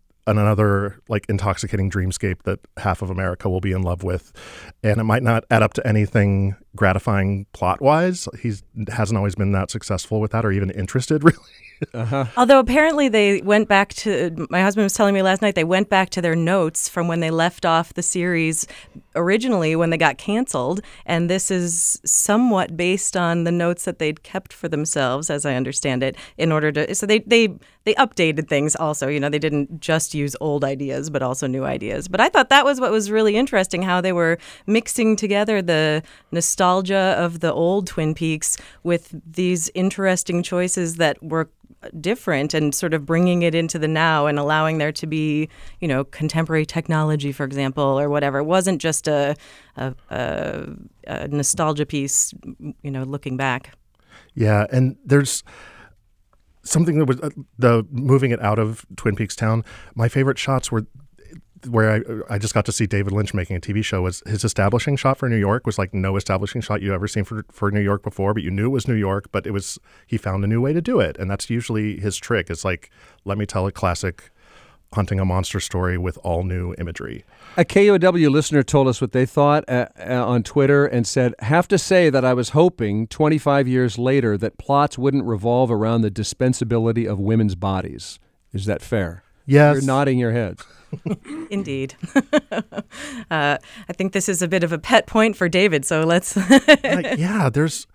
another like intoxicating dreamscape that half of America will be in love with. And it might not add up to anything gratifying plot-wise. He hasn't always been that successful with that or even interested, really. Uh-huh. Although apparently they went back to, my husband was telling me last night, they went back to their notes from when they left off the series originally when they got canceled. And this is somewhat based on the notes that they'd kept for themselves, as I understand it, in order to, so they, they, they updated things also. You know, they didn't just use old ideas, but also new ideas. But I thought that was what was really interesting, how they were mixing together the nostalgia of the old Twin Peaks with these interesting choices that were different and sort of bringing it into the now and allowing there to be, you know, contemporary technology, for example, or whatever. It wasn't just a, a, a, a nostalgia piece, you know, looking back. Yeah, and there's something that was uh, the moving it out of Twin Peaks Town. My favorite shots were where I I just got to see David Lynch making a T V show. Was his establishing shot for New York was like no establishing shot you ever seen for for New York before, but you knew it was New York, but it was he found a new way to do it, and that's usually his trick. It's like, let me tell a classic hunting a monster story with all new imagery. A K O W listener told us what they thought uh, uh, on Twitter and said, have to say that I was hoping twenty-five years later that plots wouldn't revolve around the dispensability of women's bodies. Is that fair? Yes. You're nodding your heads. Indeed. uh, I think this is a bit of a pet point for David, so let's... like, yeah, there's...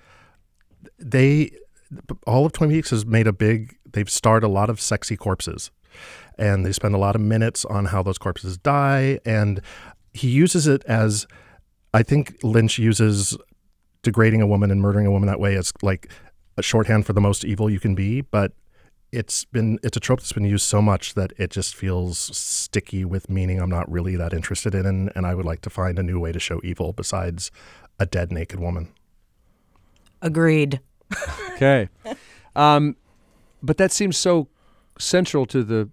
They... All of Twin Peaks has made a big... They've starred a lot of sexy corpses. And they spend a lot of minutes on how those corpses die. And he uses it as... I think Lynch uses degrading a woman and murdering a woman that way as like a shorthand for the most evil you can be, but It's been it's a trope that's been used so much that it just feels sticky with meaning I'm not really that interested in, and, and I would like to find a new way to show evil besides a dead naked woman. Agreed. Okay. Um, but that seems so central to the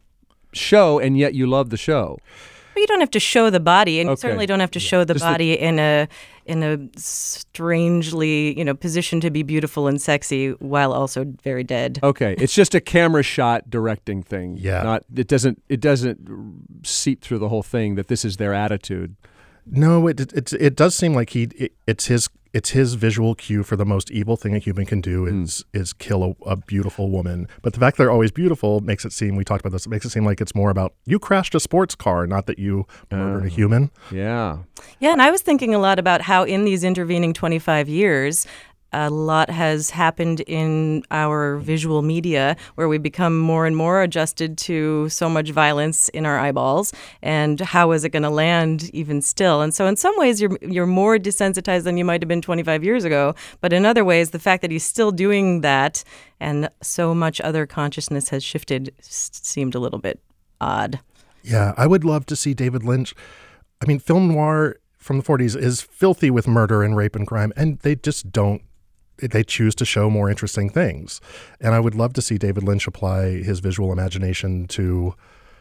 show, and yet you love the show. But you don't have to show the body, and Okay. you certainly don't have to show the Just the- body in a in a strangely, you know, position to be beautiful and sexy while also very dead. Okay, it's just a camera shot directing thing. Yeah. Not it doesn't it doesn't seep through the whole thing that this is their attitude. No, it it it does seem like he it, it's his it's his visual cue for the most evil thing a human can do is is kill a, a beautiful woman. But the fact they're always beautiful makes it seem, we talked about this, it makes it seem like it's more about you crashed a sports car, not that you murdered a human. Yeah. Yeah, and I was thinking a lot about how in these intervening twenty-five years, a lot has happened in our visual media where we become more and more adjusted to so much violence in our eyeballs, and how is it going to land even still? And so in some ways you're you're more desensitized than you might have been twenty-five years ago, but in other ways the fact that he's still doing that and so much other consciousness has shifted s- seemed a little bit odd. Yeah, I would love to see David Lynch. I mean, film noir from the forties is filthy with murder and rape and crime, and they just don't they choose to show more interesting things. And I would love to see David Lynch apply his visual imagination to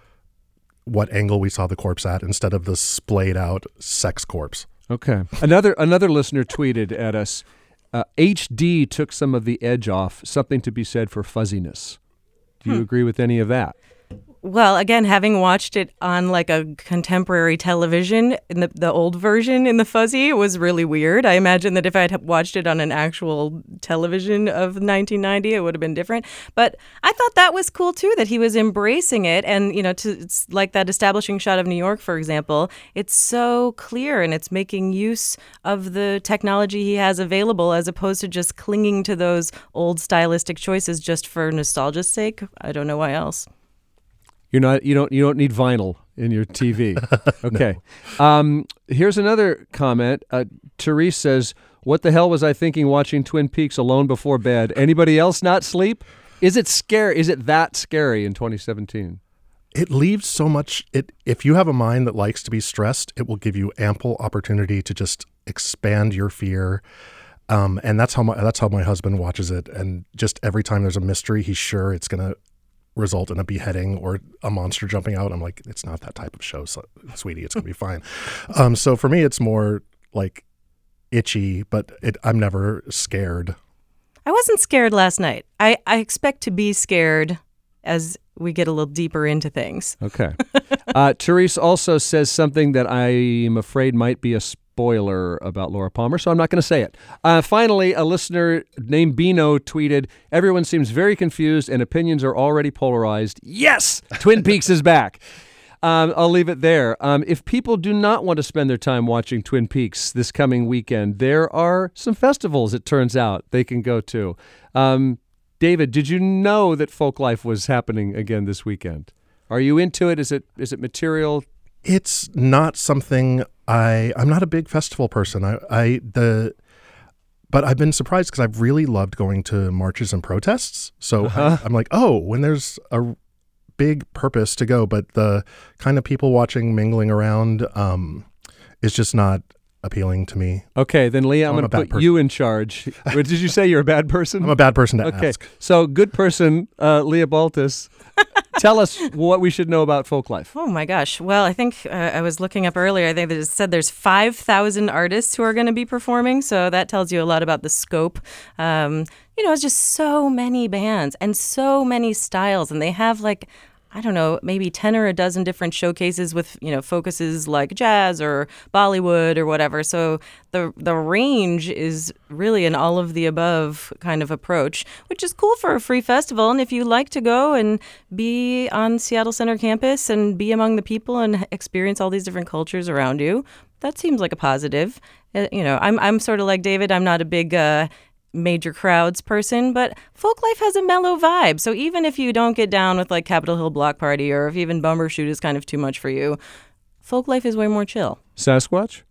what angle we saw the corpse at instead of the splayed out sex corpse. Okay. Another another listener tweeted at us, uh, H D took some of the edge off, something to be said for fuzziness. Do you Hmm. agree with any of that? Well, again, having watched it on like a contemporary television, in the, the old version in the fuzzy, it was really weird. I imagine that if I had watched it on an actual television of nineteen ninety, it would have been different. But I thought that was cool too, that he was embracing it. And, you know, to, it's like that establishing shot of New York, for example, it's so clear and it's making use of the technology he has available as opposed to just clinging to those old stylistic choices just for nostalgia's sake. I don't know why else. You're not. You don't. You don't need vinyl in your T V. Okay. um, here's another comment. Uh, Therese says, "What the hell was I thinking watching Twin Peaks alone before bed? Anybody else not sleep? Is it scary? Is it that scary in twenty seventeen?" It leaves so much. It if you have a mind that likes to be stressed, it will give you ample opportunity to just expand your fear. Um, and that's how my that's how my husband watches it. And just every time there's a mystery, he's sure it's gonna result in a beheading or a monster jumping out. I'm like, it's not that type of show, so, sweetie. It's gonna be fine. Um, so for me, it's more like itchy, but it, I'm never scared. I wasn't scared last night. I, I expect to be scared as we get a little deeper into things. Okay. uh, Therese also says something that I'm afraid might be a spoiler about Laura Palmer, so I'm not going to say it. Uh, finally, a listener named Bino tweeted, "Everyone seems very confused and opinions are already polarized. Yes! Twin Peaks is back." Um, I'll leave it there. Um, if people do not want to spend their time watching Twin Peaks this coming weekend, there are some festivals, it turns out, they can go to. Um, David, did you know that Folklife was happening again this weekend? Are you into it? Is it is it material? It's not something I. I'm not a big festival person. I. I the. But I've been surprised because I've really loved going to marches and protests. So Uh-huh. I, I'm like, oh, when there's a big purpose to go, but the kind of people watching mingling around um, is just not appealing to me. Okay, then Leah, I'm, I'm a going to bad put person. you in charge. What, did you say you're a bad person? I'm a bad person to okay. ask. So good person, uh, Leah Baltus. Tell us what we should know about Folklife. Oh my gosh. Well, I think uh, I was looking up earlier. I think that it said there's five thousand artists who are going to be performing. So that tells you a lot about the scope. Um, you know, it's just so many bands and so many styles. And they have like, I don't know, maybe ten or a dozen different showcases with, you know, focuses like jazz or Bollywood or whatever. So the the range is really an all of the above kind of approach, which is cool for a free festival. And if you like to go and be on Seattle Center campus and be among the people and experience all these different cultures around you, that seems like a positive. Uh, you know, I'm I'm sort of like David. I'm not a big uh, major crowds person, but Folklife has a mellow vibe. So even if you don't get down with like Capitol Hill Block Party, or if even Bumbershoot is kind of too much for you, Folklife is way more chill. Sasquatch?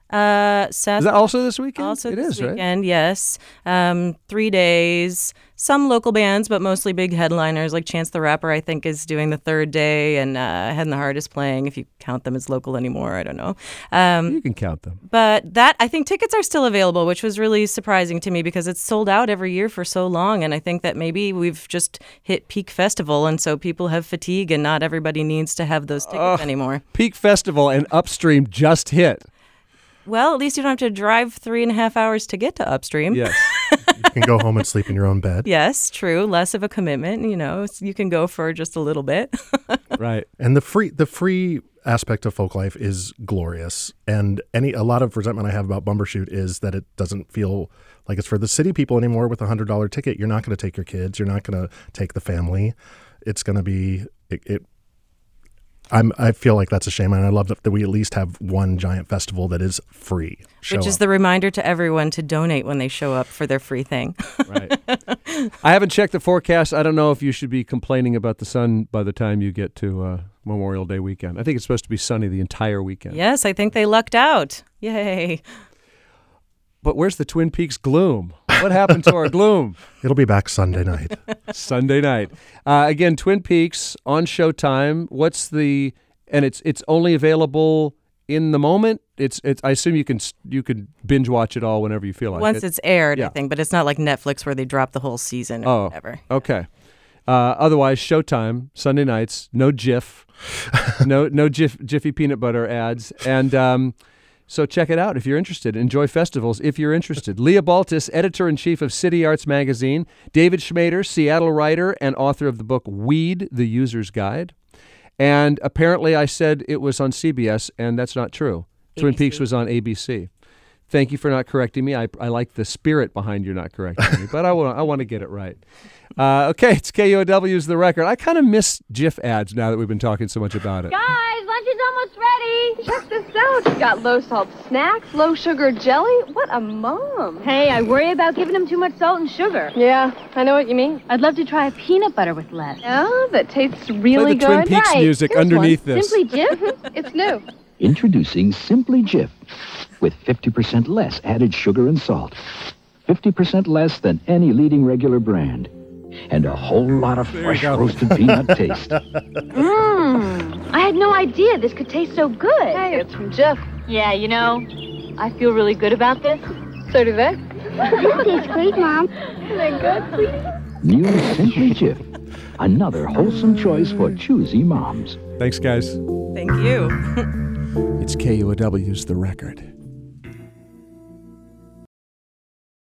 Uh, Seth, Is that also this weekend? Also It this is, right? weekend, yes. Um, three days. Some local bands, but mostly big headliners like Chance the Rapper, I think, is doing the third day, and uh, Head and the Heart is playing, if you count them as local anymore. I don't know. Um, you can count them. But that, I think tickets are still available, which was really surprising to me because it's sold out every year for so long, and I think that maybe we've just hit peak festival, and so people have fatigue, and not everybody needs to have those tickets Uh, anymore. Peak Festival and Upstream just hit. Well, at least you don't have to drive three and a half hours to get to Upstream. Yes. You can go home and sleep in your own bed. Yes, true. Less of a commitment. You know, you can go for just a little bit. Right. And the free the free aspect of folk life is glorious. And any a lot of resentment I have about Bumbershoot is that it doesn't feel like it's for the city people anymore with a hundred dollar ticket. You're not going to take your kids. You're not going to take the family. It's going to be it. it I'm, I feel like that's a shame, and I love that, that we at least have one giant festival that is free. Show Which is up. the reminder to everyone to donate when they show up for their free thing. Right. I haven't checked the forecast. I don't know if you should be complaining about the sun by the time you get to uh, Memorial Day weekend. I think it's supposed to be sunny the entire weekend. Yes, I think they lucked out. Yay. But where's the Twin Peaks gloom? What happened to our gloom? It'll be back Sunday night. Sunday night. Uh, again, Twin Peaks on Showtime. What's the and it's it's only available in the moment. It's it's. I assume you can you can binge watch it all whenever you feel like Once it. it's aired, Yeah. I think, but it's not like Netflix where they drop the whole season or Oh, whatever. okay. Uh, otherwise, Showtime Sunday nights. No Jif, no no Jif, Jiffy peanut butter ads, and um, so check it out if you're interested. Enjoy festivals if you're interested. Leah Baltis, editor-in-chief of City Arts Magazine. David Schmader, Seattle writer and author of the book Weed, The User's Guide. And apparently I said it was on C B S, and that's not true. A B C. Twin Peaks was on A B C. Thank you for not correcting me. I, I like the spirit behind you not correcting me, but I want I want to get it right. Uh, okay, it's K U O W's The Record. I kind of miss Jif ads now that we've been talking so much about it. Guys, lunch is almost ready. Check this out. She's got low salt snacks, low sugar jelly. What a mom. Hey, I worry about giving them too much salt and sugar. Yeah, I know what you mean. I'd love to try a peanut butter with less. Oh, that tastes really Play the good. Twin Peaks right. music Here's underneath one. this. Simply Jif. It's new. Introducing Simply Jif with fifty percent less added sugar and salt. fifty percent less than any leading regular brand. And a whole lot of fresh roasted peanut taste. Mmm. I had no idea this could taste so good. Hey, it's from Jif. Yeah, you know, I feel really good about this. So do they. This tastes great, Mom. Isn't that good, please? New Simply Jif. Another wholesome choice for choosy moms. Thanks, guys. Thank you. It's K U O W's The Record.